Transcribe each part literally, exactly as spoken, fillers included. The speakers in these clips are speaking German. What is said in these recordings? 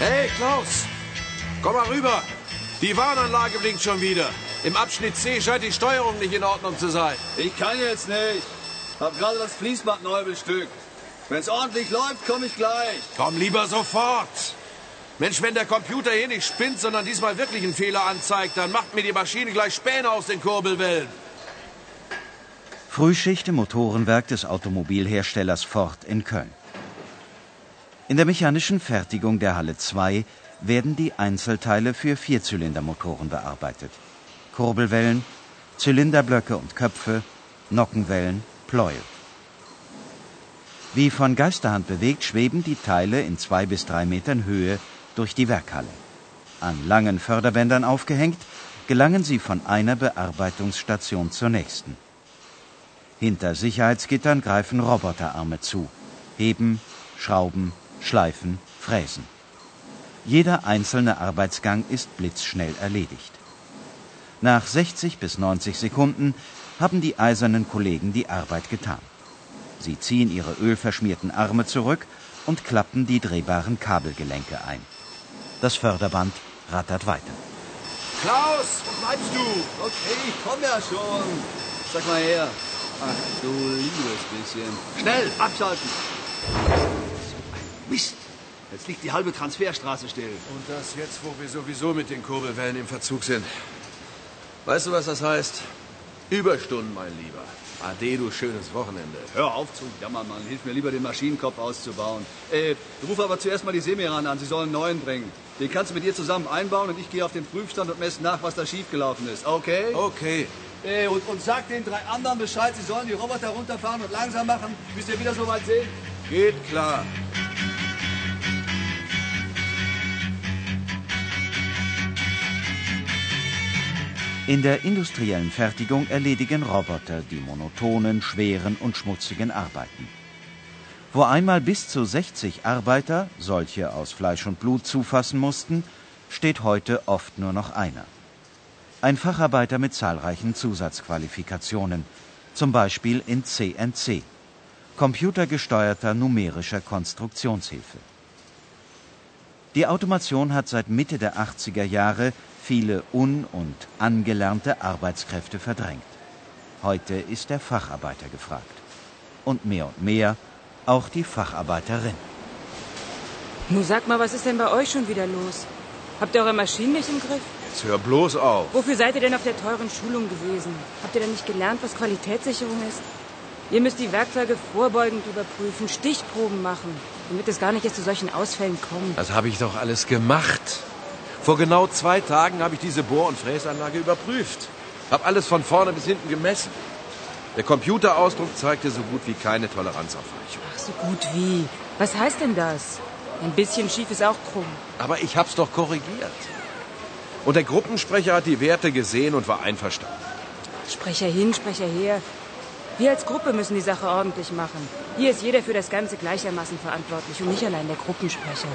Hey, Klaus! Komm mal rüber! Die Warnanlage blinkt schon wieder. Im Abschnitt C scheint die Steuerung nicht in Ordnung zu sein. Ich kann jetzt nicht. Hab gerade das Fließband neu bestückt. Wenn's ordentlich läuft, komme ich gleich. Komm lieber sofort! Mensch, wenn der Computer hier nicht spinnt, sondern diesmal wirklich einen Fehler anzeigt, dann macht mir die Maschine gleich Späne aus den Kurbelwellen. Frühschicht im Motorenwerk des Automobilherstellers Ford in Köln. In der mechanischen Fertigung der Halle zwei werden die Einzelteile für Vierzylindermotoren bearbeitet. Kurbelwellen, Zylinderblöcke und Köpfe, Nockenwellen, Pleuel. Wie von Geisterhand bewegt, schweben die Teile in zwei bis drei Metern Höhe durch die Werkhalle. An langen Förderbändern aufgehängt, gelangen sie von einer Bearbeitungsstation zur nächsten. Hinter Sicherheitsgittern greifen Roboterarme zu, heben, schrauben, schleifen, fräsen. Jeder einzelne Arbeitsgang ist blitzschnell erledigt. Nach sechzig bis neunzig Sekunden haben die eisernen Kollegen die Arbeit getan. Sie ziehen ihre ölverschmierten Arme zurück und klappen die drehbaren Kabelgelenke ein. Das Förderband rattert weiter. Klaus, wo bleibst du? Okay, ich komm ja schon. Sag mal her. Ach du liebes bisschen. Schnell! Abschalten. So ein Mist. Jetzt liegt die halbe Transferstraße still. Und das jetzt, wo wir sowieso mit den Kurbelwellen im Verzug sind. Weißt du, was das heißt? Überstunden, mein Lieber. Ade, du schönes Wochenende. Hör auf zu jammern, Mann. Hilf mir lieber, den Maschinenkopf auszubauen. Äh, ruf aber zuerst mal die Semiran an. Sie sollen einen neuen bringen. Den kannst du mit ihr zusammen einbauen und ich gehe auf den Prüfstand und messe nach, was da schiefgelaufen ist. Okay? Okay. Äh, und, und sag den drei anderen Bescheid, sie sollen die Roboter runterfahren und langsam machen, bis wir wieder so weit sind. Geht klar. In der industriellen Fertigung erledigen Roboter die monotonen, schweren und schmutzigen Arbeiten. Wo einmal bis zu sechzig Arbeiter, solche aus Fleisch und Blut, zufassen mussten, steht heute oft nur noch einer. Ein Facharbeiter mit zahlreichen Zusatzqualifikationen, zum Beispiel in C N C, computergesteuerter numerischer Konstruktionshilfe. Die Automation hat seit Mitte der achtziger Jahre viele un- und angelernte Arbeitskräfte verdrängt. Heute ist der Facharbeiter gefragt. Und mehr und mehr auch die Facharbeiterin. Nun sag mal, was ist denn bei euch schon wieder los? Habt ihr eure Maschinen nicht im Griff? Jetzt hör bloß auf. Wofür seid ihr denn auf der teuren Schulung gewesen? Habt ihr denn nicht gelernt, was Qualitätssicherung ist? Ihr müsst die Werkzeuge vorbeugend überprüfen, Stichproben machen, damit es gar nicht erst zu solchen Ausfällen kommt. Das habe ich doch alles gemacht. Vor genau zwei Tagen habe ich diese Bohr- und Fräsanlage überprüft. Hab alles von vorne bis hinten gemessen. Der Computerausdruck zeigte so gut wie keine Toleranzaufweichung. Ach, so gut wie. Was heißt denn das? Ein bisschen schief ist auch krumm. Aber ich hab's doch korrigiert. Und der Gruppensprecher hat die Werte gesehen und war einverstanden. Sprecher hin, Sprecher her. Wir als Gruppe müssen die Sache ordentlich machen. Hier ist jeder für das Ganze gleichermaßen verantwortlich und nicht allein der Gruppensprecher.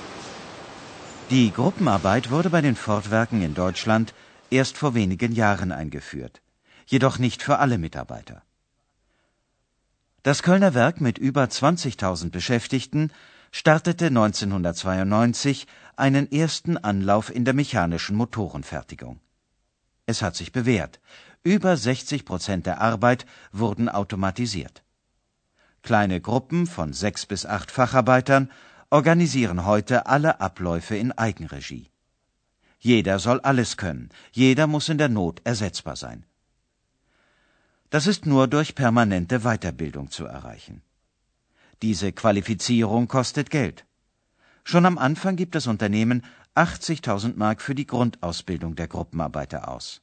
Die Gruppenarbeit wurde bei den Ford-Werken in Deutschland erst vor wenigen Jahren eingeführt, jedoch nicht für alle Mitarbeiter. Das Kölner Werk mit über zwanzigtausend Beschäftigten startete neunzehnhundertzweiundneunzig einen ersten Anlauf in der mechanischen Motorenfertigung. Es hat sich bewährt. Über sechzig Prozent der Arbeit wurden automatisiert. Kleine Gruppen von sechs bis acht Facharbeitern organisieren heute alle Abläufe in Eigenregie. Jeder soll alles können, jeder muss in der Not ersetzbar sein. Das ist nur durch permanente Weiterbildung zu erreichen. Diese Qualifizierung kostet Geld. Schon am Anfang gibt das Unternehmen achtzigtausend Mark für die Grundausbildung der Gruppenarbeiter aus.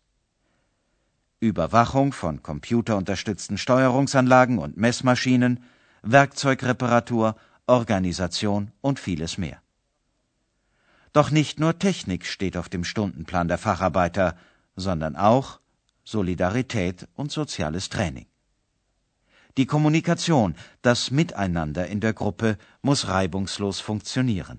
Überwachung von computerunterstützten Steuerungsanlagen und Messmaschinen, Werkzeugreparatur, Organisation und vieles mehr. Doch nicht nur Technik steht auf dem Stundenplan der Facharbeiter, sondern auch Solidarität und soziales Training. Die Kommunikation, das Miteinander in der Gruppe muss reibungslos funktionieren.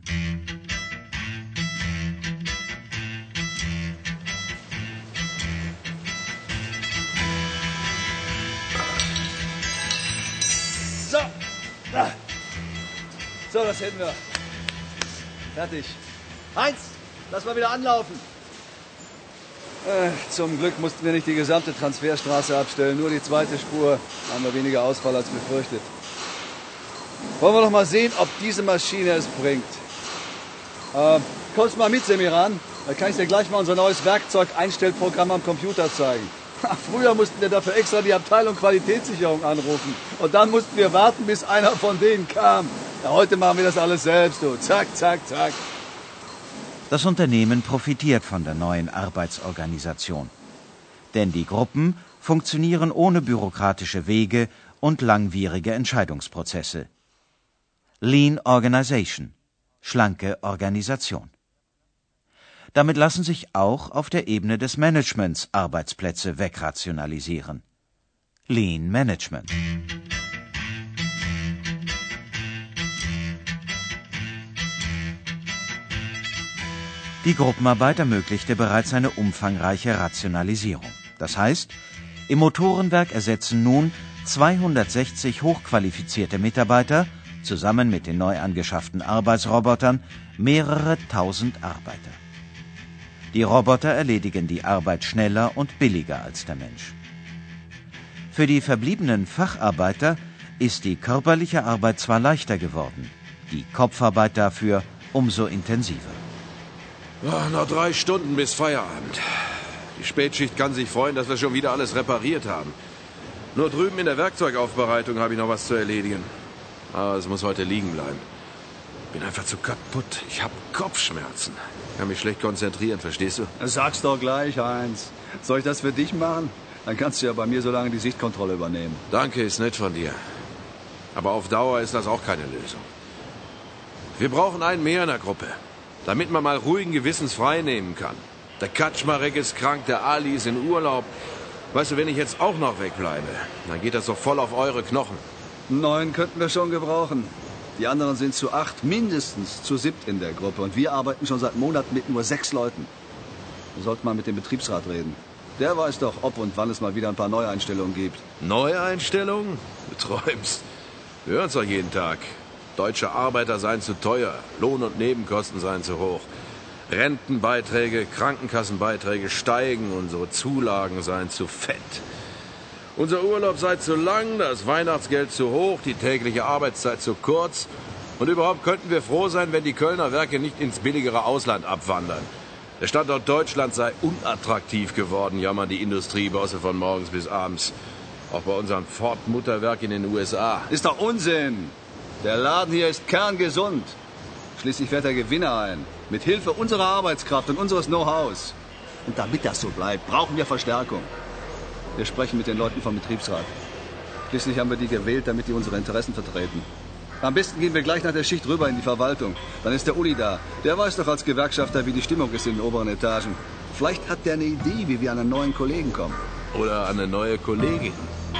So. So, das hätten wir. Fertig. Heinz, lass mal wieder anlaufen. Äh, zum Glück mussten wir nicht die gesamte Transferstraße abstellen, nur die zweite Spur. Haben wir weniger Ausfall als befürchtet. Wollen wir doch mal sehen, ob diese Maschine es bringt. Äh, kommst mal mit, Semiran? Da kann ich dir gleich mal unser neues Werkzeug-Einstellprogramm am Computer zeigen. Früher mussten wir dafür extra die Abteilung Qualitätssicherung anrufen. Und dann mussten wir warten, bis einer von denen kam. Ja, heute machen wir das alles selbst, du. Zack, zack, zack. Das Unternehmen profitiert von der neuen Arbeitsorganisation. Denn die Gruppen funktionieren ohne bürokratische Wege und langwierige Entscheidungsprozesse. Lean Organization. Schlanke Organisation. Damit lassen sich auch auf der Ebene des Managements Arbeitsplätze wegrationalisieren. Lean Management. Die Gruppenarbeit ermöglichte bereits eine umfangreiche Rationalisierung. Das heißt, im Motorenwerk ersetzen nun zweihundertsechzig hochqualifizierte Mitarbeiter zusammen mit den neu angeschafften Arbeitsrobotern mehrere tausend Arbeiter. Die Roboter erledigen die Arbeit schneller und billiger als der Mensch. Für die verbliebenen Facharbeiter ist die körperliche Arbeit zwar leichter geworden, die Kopfarbeit dafür umso intensiver. Oh, noch drei Stunden bis Feierabend. Die Spätschicht kann sich freuen, dass wir schon wieder alles repariert haben. Nur drüben in der Werkzeugaufbereitung habe ich noch was zu erledigen. Aber es muss heute liegen bleiben. Bin einfach zu kaputt. Ich habe Kopfschmerzen. Kann mich schlecht konzentrieren, verstehst du? Sag's doch gleich, Heinz. Soll ich das für dich machen? Dann kannst du ja bei mir so lange die Sichtkontrolle übernehmen. Danke, ist nett von dir. Aber auf Dauer ist das auch keine Lösung. Wir brauchen einen mehr in der Gruppe, damit man mal ruhigen Gewissens frei nehmen kann. Der Kaczmarek ist krank, der Ali ist in Urlaub. Weißt du, wenn ich jetzt auch noch wegbleibe, dann geht das doch voll auf eure Knochen. Neun könnten wir schon gebrauchen. Die anderen sind zu acht, mindestens zu siebt in der Gruppe. Und wir arbeiten schon seit Monaten mit nur sechs Leuten. Wir sollten mal mit dem Betriebsrat reden. Der weiß doch, ob und wann es mal wieder ein paar Neueinstellungen gibt. Neueinstellungen? Du träumst. Wir hören es doch jeden Tag. Deutsche Arbeiter seien zu teuer, Lohn- und Nebenkosten seien zu hoch. Rentenbeiträge, Krankenkassenbeiträge steigen, unsere Zulagen seien zu fett. Unser Urlaub sei zu lang, das Weihnachtsgeld zu hoch, die tägliche Arbeitszeit zu kurz. Und überhaupt könnten wir froh sein, wenn die Kölner Werke nicht ins billigere Ausland abwandern. Der Standort Deutschland sei unattraktiv geworden, jammern die Industriebosse von morgens bis abends. Auch bei unserem Ford-Mutterwerk in den U S A. Ist doch Unsinn. Der Laden hier ist kerngesund. Schließlich fährt er Gewinne ein. Mit Hilfe unserer Arbeitskraft und unseres Know-hows. Und damit das so bleibt, brauchen wir Verstärkung. Wir sprechen mit den Leuten vom Betriebsrat. Schließlich haben wir die gewählt, damit die unsere Interessen vertreten. Am besten gehen wir gleich nach der Schicht rüber in die Verwaltung. Dann ist der Uli da. Der weiß doch als Gewerkschafter, wie die Stimmung ist in den oberen Etagen. Vielleicht hat der eine Idee, wie wir an einen neuen Kollegen kommen. Oder an eine neue Kollegin.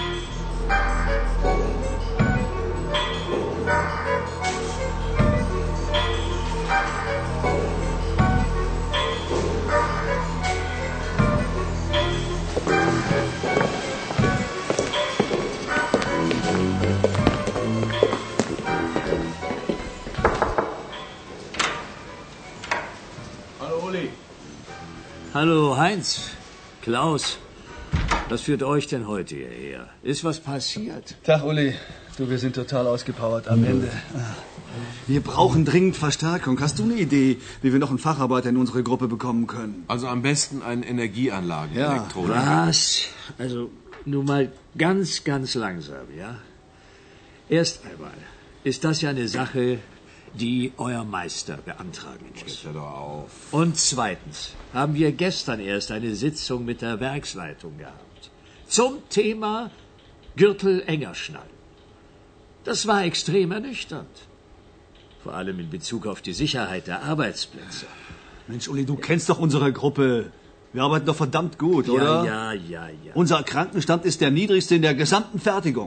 Hallo Heinz, Klaus, was führt euch denn heute hierher? Ist was passiert? Tag Uli, du, wir sind total ausgepowert am Ende. Wir brauchen dringend Verstärkung. Hast du eine Idee, wie wir noch einen Facharbeiter in unsere Gruppe bekommen können? Also am besten einen Energieanlagenelektroniker. Ja. Was? Also nur mal ganz, ganz langsam, ja? Erst einmal ist das ja eine Sache, die euer Meister beantragen muss. Hör doch auf. Und zweitens haben wir gestern erst eine Sitzung mit der Werksleitung gehabt. Zum Thema Gürtel enger schnallen. Das war extrem ernüchternd. Vor allem in Bezug auf die Sicherheit der Arbeitsplätze. Mensch, Uli, du kennst doch unsere Gruppe. Wir arbeiten doch verdammt gut, oder? Ja, ja, ja, ja. Unser Krankenstand ist der niedrigste in der gesamten Fertigung. Mhm.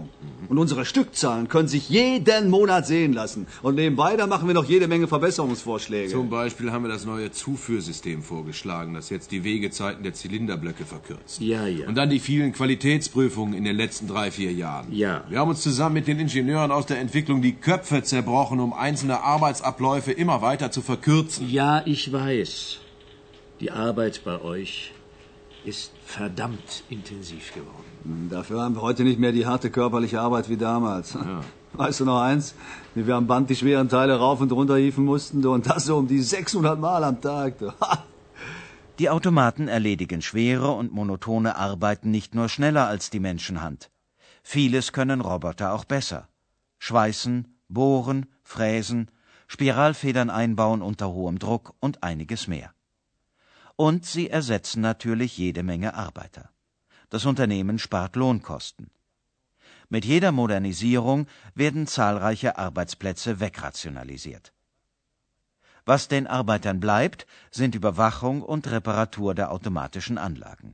Und unsere Stückzahlen können sich jeden Monat sehen lassen. Und nebenbei, da machen wir noch jede Menge Verbesserungsvorschläge. Zum Beispiel haben wir das neue Zuführsystem vorgeschlagen, das jetzt die Wegezeiten der Zylinderblöcke verkürzt. Ja, ja. Und dann die vielen Qualitätsprüfungen in den letzten drei, vier Jahren. Ja. Wir haben uns zusammen mit den Ingenieuren aus der Entwicklung die Köpfe zerbrochen, um einzelne Arbeitsabläufe immer weiter zu verkürzen. Ja, ich weiß. Die Arbeit bei euch ist verdammt intensiv geworden. Dafür haben wir heute nicht mehr die harte körperliche Arbeit wie damals. Ja. Weißt du noch eins? Wie wir am Band die schweren Teile rauf und runter hieven mussten, du, und das so um die sechshundert Mal am Tag. Du. Die Automaten erledigen schwere und monotone Arbeiten nicht nur schneller als die Menschenhand. Vieles können Roboter auch besser. Schweißen, bohren, fräsen, Spiralfedern einbauen unter hohem Druck und einiges mehr. Und sie ersetzen natürlich jede Menge Arbeiter. Das Unternehmen spart Lohnkosten. Mit jeder Modernisierung werden zahlreiche Arbeitsplätze wegrationalisiert. Was den Arbeitern bleibt, sind Überwachung und Reparatur der automatischen Anlagen.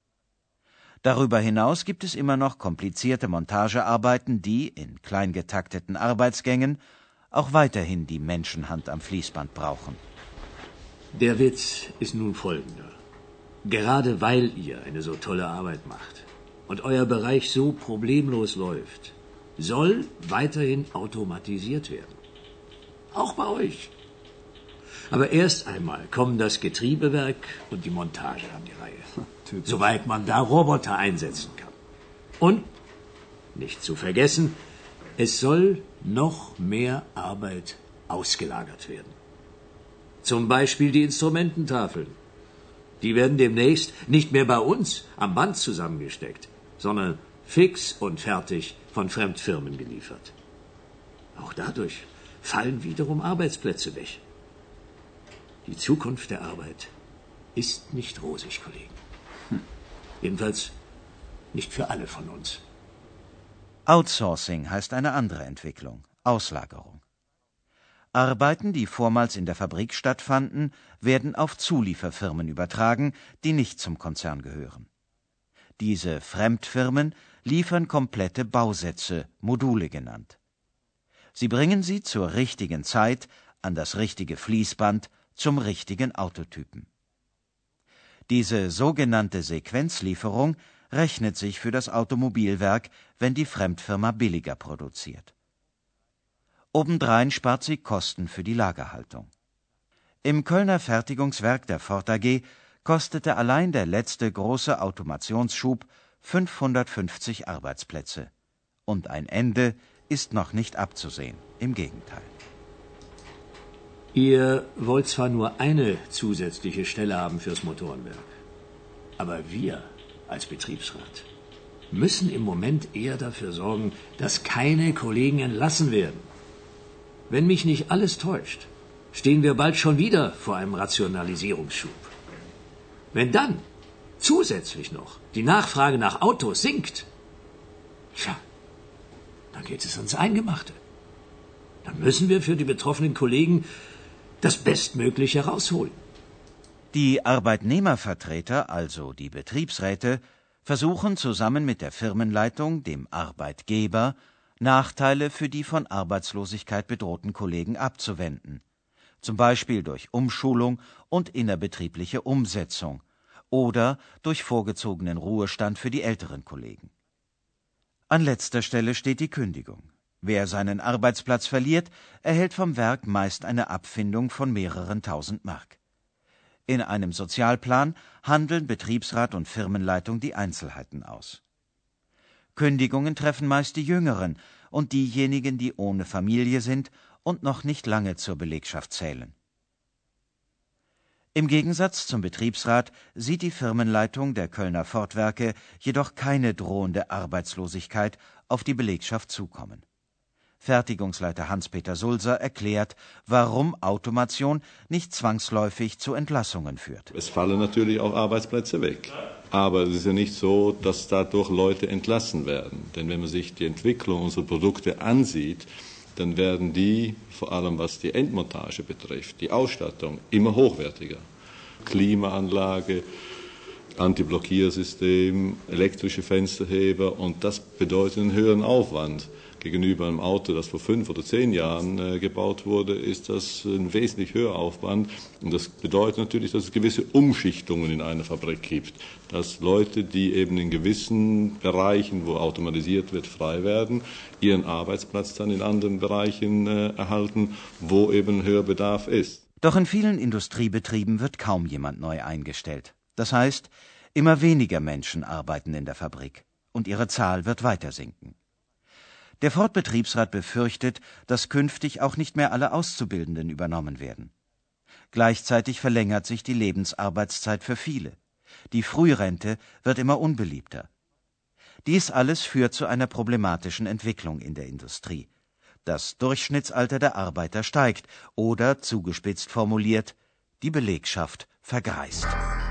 Darüber hinaus gibt es immer noch komplizierte Montagearbeiten, die in klein getakteten Arbeitsgängen auch weiterhin die Menschenhand am Fließband brauchen. Der Witz ist nun folgender. Gerade weil ihr eine so tolle Arbeit macht und euer Bereich so problemlos läuft, soll weiterhin automatisiert werden. Auch bei euch. Aber erst einmal kommen das Getriebewerk und die Montage an die Reihe. Soweit man da Roboter einsetzen kann. Und, nicht zu vergessen, es soll noch mehr Arbeit ausgelagert werden. Zum Beispiel die Instrumententafeln. Die werden demnächst nicht mehr bei uns am Band zusammengesteckt, sondern fix und fertig von Fremdfirmen geliefert. Auch dadurch fallen wiederum Arbeitsplätze weg. Die Zukunft der Arbeit ist nicht rosig, Kollegen. Hm. Jedenfalls nicht für alle von uns. Outsourcing heißt eine andere Entwicklung, Auslagerung. Arbeiten, die vormals in der Fabrik stattfanden, werden auf Zulieferfirmen übertragen, die nicht zum Konzern gehören. Diese Fremdfirmen liefern komplette Bausätze, Module genannt. Sie bringen sie zur richtigen Zeit an das richtige Fließband zum richtigen Autotypen. Diese sogenannte Sequenzlieferung rechnet sich für das Automobilwerk, wenn die Fremdfirma billiger produziert. Obendrein spart sie Kosten für die Lagerhaltung. Im Kölner Fertigungswerk der Ford A G kostete allein der letzte große Automationsschub fünfhundertfünfzig Arbeitsplätze. Und ein Ende ist noch nicht abzusehen, im Gegenteil. Ihr wollt zwar nur eine zusätzliche Stelle haben fürs Motorenwerk, aber wir als Betriebsrat müssen im Moment eher dafür sorgen, dass keine Kollegen entlassen werden. Wenn mich nicht alles täuscht, stehen wir bald schon wieder vor einem Rationalisierungsschub. Wenn dann zusätzlich noch die Nachfrage nach Autos sinkt, tja, dann geht es ans Eingemachte. Dann müssen wir für die betroffenen Kollegen das Bestmögliche rausholen. Die Arbeitnehmervertreter, also die Betriebsräte, versuchen zusammen mit der Firmenleitung, dem Arbeitgeber, Nachteile für die von Arbeitslosigkeit bedrohten Kollegen abzuwenden, zum Beispiel durch Umschulung und innerbetriebliche Umsetzung oder durch vorgezogenen Ruhestand für die älteren Kollegen. An letzter Stelle steht die Kündigung. Wer seinen Arbeitsplatz verliert, erhält vom Werk meist eine Abfindung von mehreren tausend Mark. In einem Sozialplan handeln Betriebsrat und Firmenleitung die Einzelheiten aus. Kündigungen treffen meist die Jüngeren und diejenigen, die ohne Familie sind und noch nicht lange zur Belegschaft zählen. Im Gegensatz zum Betriebsrat sieht die Firmenleitung der Kölner Ford-Werke jedoch keine drohende Arbeitslosigkeit auf die Belegschaft zukommen. Fertigungsleiter Hans-Peter Sulzer erklärt, warum Automation nicht zwangsläufig zu Entlassungen führt. Es fallen natürlich auch Arbeitsplätze weg. Aber es ist ja nicht so, dass dadurch Leute entlassen werden. Denn wenn man sich die Entwicklung unserer Produkte ansieht, dann werden die, vor allem was die Endmontage betrifft, die Ausstattung, immer hochwertiger. Klimaanlage, Antiblockiersystem, elektrische Fensterheber, und das bedeutet einen höheren Aufwand. Gegenüber einem Auto, das vor fünf oder zehn Jahren äh, gebaut wurde, ist das ein wesentlich höherer Aufwand. Und das bedeutet natürlich, dass es gewisse Umschichtungen in einer Fabrik gibt. Dass Leute, die eben in gewissen Bereichen, wo automatisiert wird, frei werden, ihren Arbeitsplatz dann in anderen Bereichen äh, erhalten, wo eben höherer Bedarf ist. Doch in vielen Industriebetrieben wird kaum jemand neu eingestellt. Das heißt, immer weniger Menschen arbeiten in der Fabrik und ihre Zahl wird weiter sinken. Der Ford-Betriebsrat befürchtet, dass künftig auch nicht mehr alle Auszubildenden übernommen werden. Gleichzeitig verlängert sich die Lebensarbeitszeit für viele. Die Frührente wird immer unbeliebter. Dies alles führt zu einer problematischen Entwicklung in der Industrie. Das Durchschnittsalter der Arbeiter steigt oder, zugespitzt formuliert, die Belegschaft vergreist.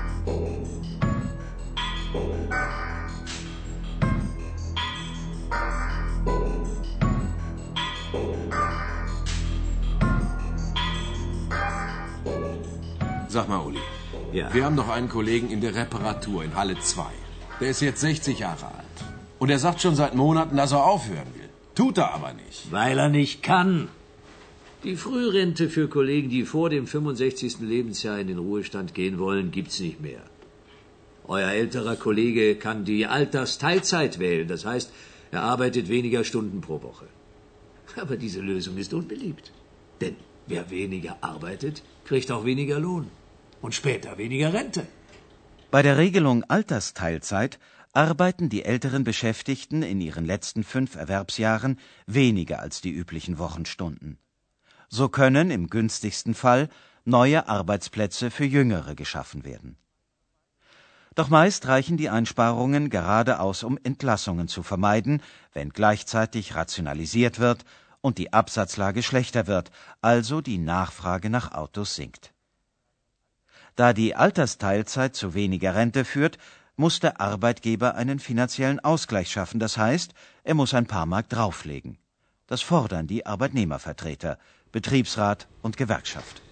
Sag mal, Uli, Ja. wir haben doch einen Kollegen in der Reparatur in Halle zwei. Der ist jetzt sechzig Jahre alt. Und er sagt schon seit Monaten, dass er aufhören will. Tut er aber nicht. Weil er nicht kann. Die Frührente für Kollegen, die vor dem fünfundsechzigsten Lebensjahr in den Ruhestand gehen wollen, gibt's nicht mehr. Euer älterer Kollege kann die Altersteilzeit wählen. Das heißt, er arbeitet weniger Stunden pro Woche. Aber diese Lösung ist unbeliebt. Denn wer weniger arbeitet, kriegt auch weniger Lohn. Und später weniger Rente. Bei der Regelung Altersteilzeit arbeiten die älteren Beschäftigten in ihren letzten fünf Erwerbsjahren weniger als die üblichen Wochenstunden. So können im günstigsten Fall neue Arbeitsplätze für Jüngere geschaffen werden. Doch meist reichen die Einsparungen gerade aus, um Entlassungen zu vermeiden, wenn gleichzeitig rationalisiert wird und die Absatzlage schlechter wird, also die Nachfrage nach Autos sinkt. Da die Altersteilzeit zu weniger Rente führt, muss der Arbeitgeber einen finanziellen Ausgleich schaffen, das heißt, er muss ein paar Mark drauflegen. Das fordern die Arbeitnehmervertreter, Betriebsrat und Gewerkschaft.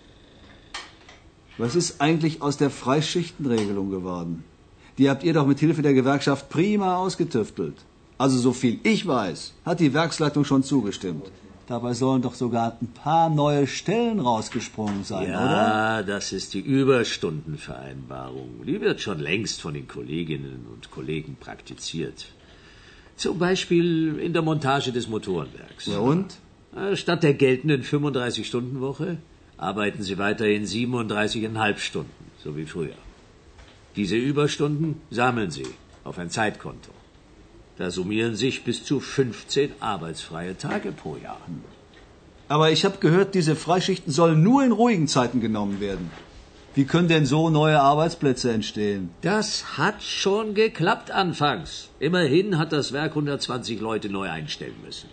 Was ist eigentlich aus der Freischichtenregelung geworden? Die habt ihr doch mit Hilfe der Gewerkschaft prima ausgetüftelt. Also so viel ich weiß, hat die Werksleitung schon zugestimmt. Dabei sollen doch sogar ein paar neue Stellen rausgesprungen sein, ja, oder? Ja, das ist die Überstundenvereinbarung. Die wird schon längst von den Kolleginnen und Kollegen praktiziert. Zum Beispiel in der Montage des Motorenwerks. Ja und? Statt der geltenden fünfunddreißig-Stunden-Woche arbeiten sie weiterhin siebenunddreißig Komma fünf Stunden, so wie früher. Diese Überstunden sammeln sie auf ein Zeitkonto. Da summieren sich bis zu fünfzehn arbeitsfreie Tage pro Jahr. Aber ich habe gehört, diese Freischichten sollen nur in ruhigen Zeiten genommen werden. Wie können denn so neue Arbeitsplätze entstehen? Das hat schon geklappt anfangs. Immerhin hat das Werk hundertzwanzig Leute neu einstellen müssen.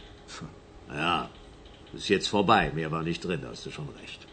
Ja, ist jetzt vorbei. Mehr war nicht drin, da hast du schon recht.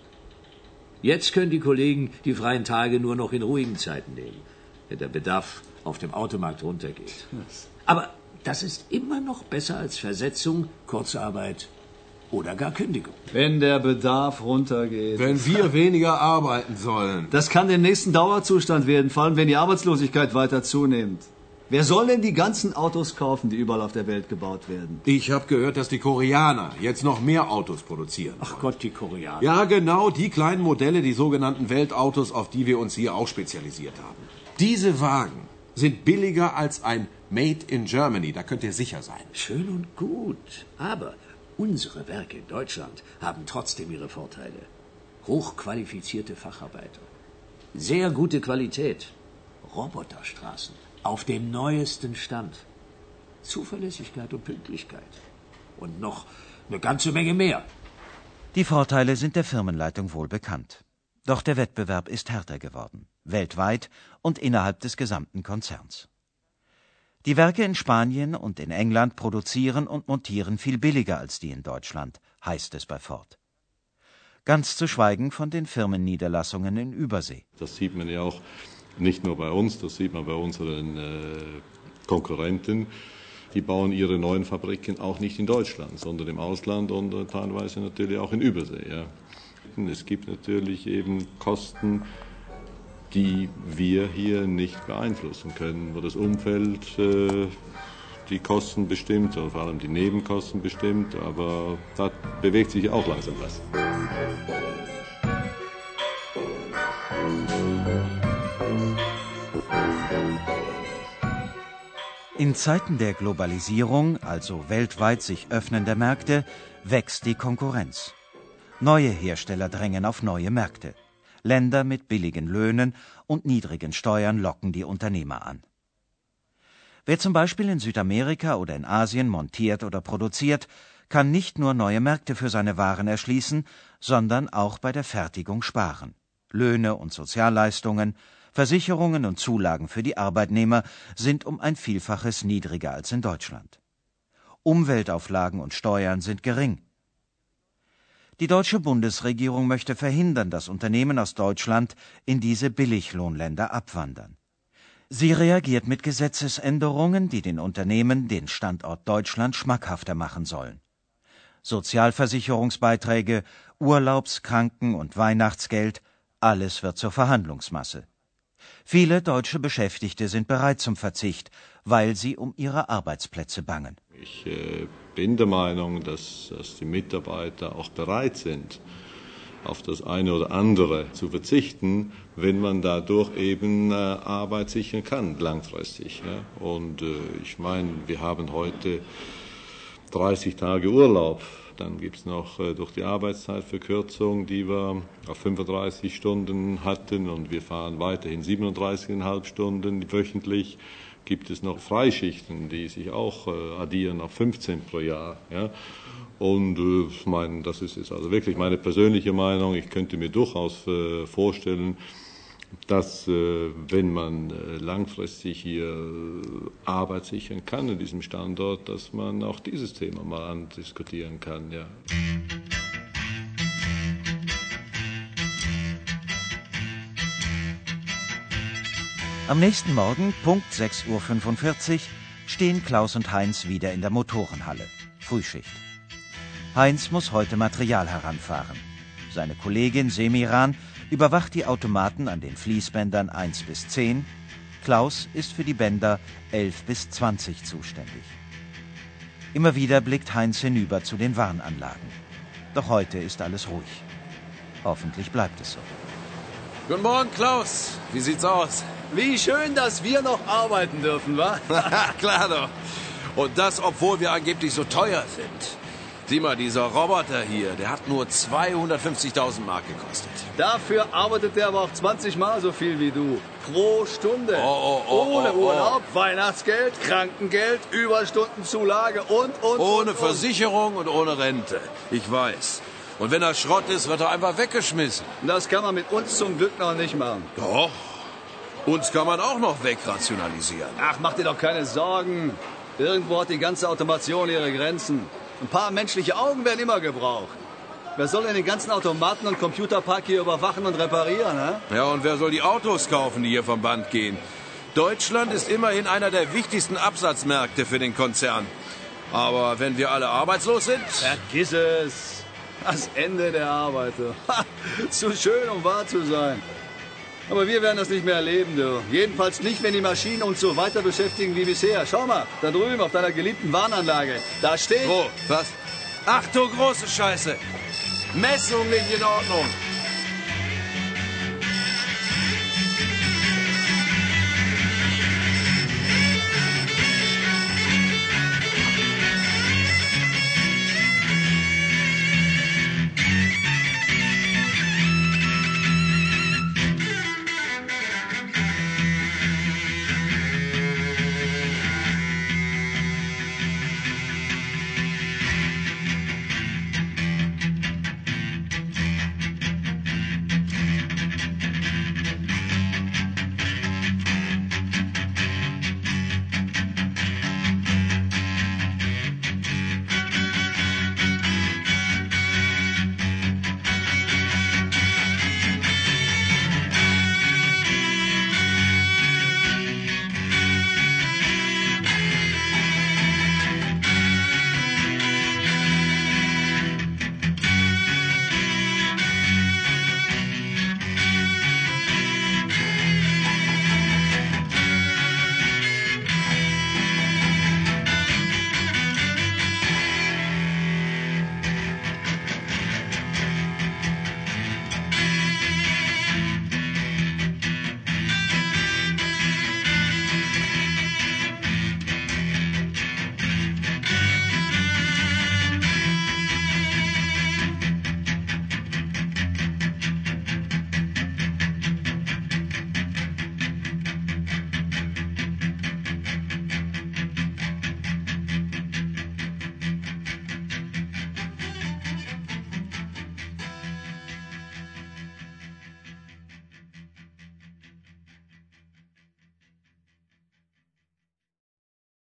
Jetzt können die Kollegen die freien Tage nur noch in ruhigen Zeiten nehmen, wenn der Bedarf auf dem Automarkt runtergeht. Aber das ist immer noch besser als Versetzung, Kurzarbeit oder gar Kündigung. Wenn der Bedarf runtergeht. Wenn wir weniger arbeiten sollen. Das kann den nächsten Dauerzustand werden, vor allem wenn die Arbeitslosigkeit weiter zunimmt. Wer soll denn die ganzen Autos kaufen, die überall auf der Welt gebaut werden? Ich habe gehört, dass die Koreaner jetzt noch mehr Autos produzieren. Ach Gott, die Koreaner. Ja, genau, die kleinen Modelle, die sogenannten Weltautos, auf die wir uns hier auch spezialisiert haben. Diese Wagen sind billiger als ein Made in Germany, da könnt ihr sicher sein. Schön und gut, aber unsere Werke in Deutschland haben trotzdem ihre Vorteile. Hochqualifizierte Facharbeiter, sehr gute Qualität, Roboterstraßen auf dem neuesten Stand, Zuverlässigkeit und Pünktlichkeit und noch eine ganze Menge mehr. Die Vorteile sind der Firmenleitung wohl bekannt. Doch der Wettbewerb ist härter geworden, weltweit und innerhalb des gesamten Konzerns. Die Werke in Spanien und in England produzieren und montieren viel billiger als die in Deutschland, heißt es bei Ford. Ganz zu schweigen von den Firmenniederlassungen in Übersee. Das sieht man ja auch nicht nur bei uns, das sieht man bei unseren äh, Konkurrenten. Die bauen ihre neuen Fabriken auch nicht in Deutschland, sondern im Ausland und äh, teilweise natürlich auch in Übersee. Ja. Es gibt natürlich eben Kosten die wir hier nicht beeinflussen können, wo das Umfeld äh, die Kosten bestimmt, oder vor allem die Nebenkosten bestimmt, aber da bewegt sich auch langsam was. In Zeiten der Globalisierung, also weltweit sich öffnender Märkte, wächst die Konkurrenz. Neue Hersteller drängen auf neue Märkte. Länder mit billigen Löhnen und niedrigen Steuern locken die Unternehmer an. Wer zum Beispiel in Südamerika oder in Asien montiert oder produziert, kann nicht nur neue Märkte für seine Waren erschließen, sondern auch bei der Fertigung sparen. Löhne und Sozialleistungen, Versicherungen und Zulagen für die Arbeitnehmer sind um ein Vielfaches niedriger als in Deutschland. Umweltauflagen und Steuern sind gering. Die deutsche Bundesregierung möchte verhindern, dass Unternehmen aus Deutschland in diese Billiglohnländer abwandern. Sie reagiert mit Gesetzesänderungen, die den Unternehmen den Standort Deutschland schmackhafter machen sollen. Sozialversicherungsbeiträge, Urlaubs-, Kranken- und Weihnachtsgeld, alles wird zur Verhandlungsmasse. Viele deutsche Beschäftigte sind bereit zum Verzicht, weil sie um ihre Arbeitsplätze bangen. Ich äh, bin der Meinung, dass, dass die Mitarbeiter auch bereit sind, auf das eine oder andere zu verzichten, wenn man dadurch eben äh, Arbeit sichern kann, langfristig. Ja? Und äh, ich meine, wir haben heute dreißig Tage Urlaub. Dann gibt es noch äh, durch die Arbeitszeitverkürzung, die wir auf fünfunddreißig Stunden hatten, und wir fahren weiterhin siebenunddreißig Komma fünf Stunden wöchentlich. Gibt es noch Freischichten, die sich auch äh, addieren auf fünfzehn pro Jahr. Ja? Und äh, ich meine, das ist jetzt also wirklich meine persönliche Meinung. Ich könnte mir durchaus äh, vorstellen, dass, äh, wenn man äh, langfristig hier äh, Arbeit sichern kann in diesem Standort, dass man auch dieses Thema mal andiskutieren kann. Ja. Am nächsten Morgen, Punkt sechs Uhr fünfundvierzig, stehen Klaus und Heinz wieder in der Motorenhalle. Frühschicht. Heinz muss heute Material heranfahren. Seine Kollegin Semiran überwacht die Automaten an den Fließbändern eins bis zehn. Klaus ist für die Bänder elf bis zwanzig zuständig. Immer wieder blickt Heinz hinüber zu den Warnanlagen. Doch heute ist alles ruhig. Hoffentlich bleibt es so. Guten Morgen, Klaus. Wie sieht's aus? Wie schön, dass wir noch arbeiten dürfen, wa? Klar doch. Und das, obwohl wir angeblich so teuer sind. Sieh mal, dieser Roboter hier, der hat nur zweihundertfünfzigtausend Mark gekostet. Dafür arbeitet er aber auch zwanzig Mal so viel wie du. Pro Stunde. Oh, oh, oh, Ohne oh, oh. Urlaub, Weihnachtsgeld, Krankengeld, Überstundenzulage und, und, Ohne und, Versicherung und ohne Rente. Ich weiß. Und wenn er Schrott ist, wird er einfach weggeschmissen. und das kann man mit uns zum Glück noch nicht machen. Doch. Uns kann man auch noch wegrationalisieren. Ach, mach dir doch keine Sorgen. Irgendwo hat die ganze Automation ihre Grenzen. Ein paar menschliche Augen werden immer gebraucht. Wer soll denn den ganzen Automaten- und Computerpark hier überwachen und reparieren, hä? Ja, und wer soll die Autos kaufen, die hier vom Band gehen? Deutschland ist immerhin einer der wichtigsten Absatzmärkte für den Konzern. Aber wenn wir alle arbeitslos sind... Vergiss es. Das Ende der Arbeit. Du. Ha, zu schön, um wahr zu sein. Aber wir werden das nicht mehr erleben, du. Jedenfalls nicht, wenn die Maschinen uns so weiter beschäftigen wie bisher. Schau mal, da drüben auf deiner geliebten Warnanlage. Da steht... Wo? Was? Ach du große Scheiße! Messung nicht in Ordnung!